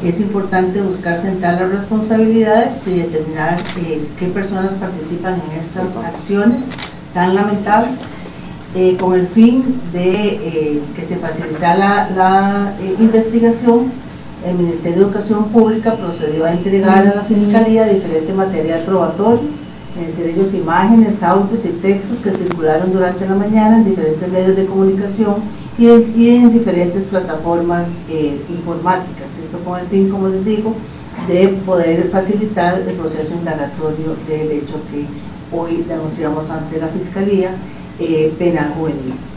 Es importante buscar sentar las responsabilidades y determinar qué personas participan en estas acciones tan lamentables, con el fin de que se facilitara la investigación. El Ministerio de Educación Pública procedió a entregar a la Fiscalía diferente material probatorio, entre ellos imágenes, audios y textos que circularon durante la mañana en diferentes medios de comunicación y en diferentes plataformas informáticas. Esto con el fin, como les digo, de poder facilitar el proceso indagatorio del hecho que hoy denunciamos ante la Fiscalía Penal Juvenil.